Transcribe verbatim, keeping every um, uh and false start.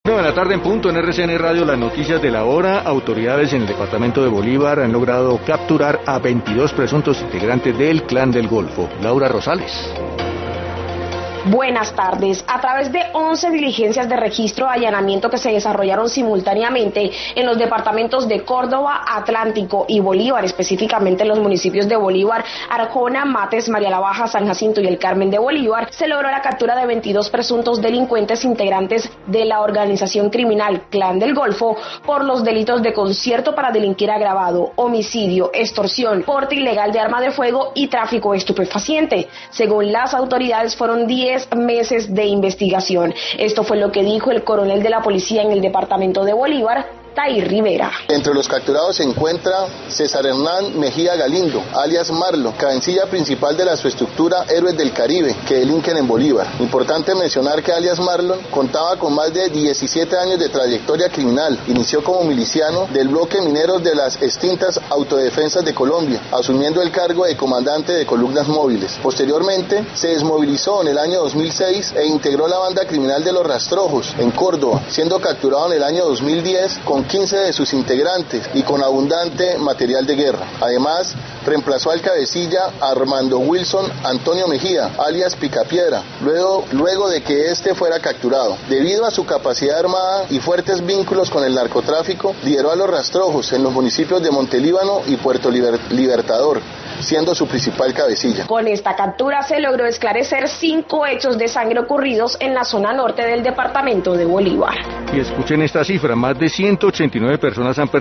nueve de la tarde en punto en R C N Radio, las noticias de la hora. Autoridades en el departamento de Bolívar han logrado capturar a veintidós presuntos integrantes del Clan del Golfo. Laura Rosales. Buenas tardes. A través de once diligencias de registro de allanamiento que se desarrollaron simultáneamente en los departamentos de Córdoba, Atlántico y Bolívar, específicamente en los municipios de Bolívar, Arjona, Mates, María la Baja, San Jacinto y el Carmen de Bolívar, se logró la captura de veintidós presuntos delincuentes integrantes de la organización criminal Clan del Golfo por los delitos de concierto para delinquir agravado, homicidio, extorsión, porte ilegal de arma de fuego y tráfico de estupefaciente. Según las autoridades, fueron diez meses de investigación. Esto fue lo que dijo el coronel de la policía en el departamento de Bolívar, Tair Rivera. Entre los capturados se encuentra César Hernán Mejía Galindo, alias Marlon, cabecilla principal de la subestructura Héroes del Caribe, que delinquen en Bolívar. Importante mencionar que alias Marlon contaba con más de diecisiete años de trayectoria criminal. Inició como miliciano del bloque mineros de las extintas Autodefensas de Colombia, asumiendo el cargo de comandante de columnas móviles. Posteriormente, se desmovilizó en el año dos mil seis e integró la banda criminal de Los Rastrojos, en Córdoba, siendo capturado en el año dos mil diez con quince de sus integrantes y con abundante material de guerra. Además, reemplazó al cabecilla Armando Wilson Antonio Mejía, alias Picapiedra, luego, luego de que este fuera capturado. Debido a su capacidad armada y fuertes vínculos con el narcotráfico, lideró a Los Rastrojos en los municipios de Montelíbano y Puerto Liber- Libertador, siendo su principal cabecilla. Con esta captura se logró esclarecer cinco hechos de sangre ocurridos en la zona norte del departamento de Bolívar. Y escuchen esta cifra, más de ciento ochenta y nueve personas han perdido